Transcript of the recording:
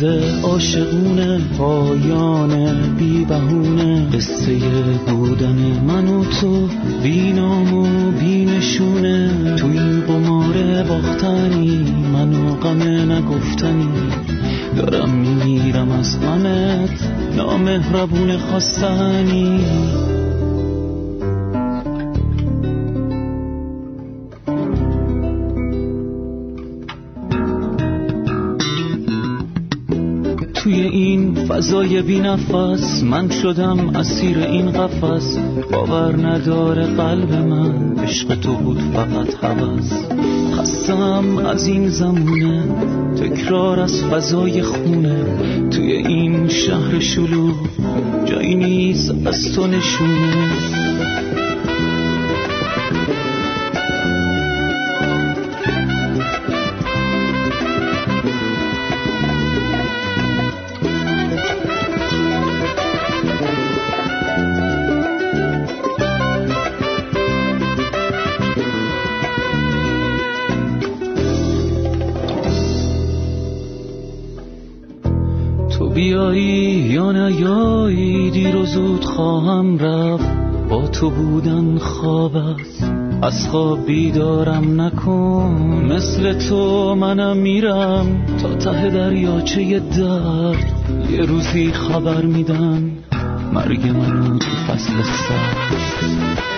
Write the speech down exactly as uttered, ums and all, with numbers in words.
روز عاشقونه، پایان بی بهونه، قصه بودن من و تو بی نام و بی نشونه. تو این قمار باختنی من و غم نگفتنی، دارم میمیرم از غمت نامهربون خواستنی. توی این فضای بی نفس من شدم اسیر این قفس. باور نداره قلب من، عشق تو بود فقط هوس. خستم از این زمونه، تکرار از فضای خونه. توی این شهر شلوغ جایی نیست از تو نشونه. بیایی یا نیایی دیر و زود خواهم رفت. با تو بودن خواب است، از خواب بیدارم نکن. مثل تو منم میرم تا ته دریاچه درد. یه روزی خبر میدن مرگ منو تو فصل سرد.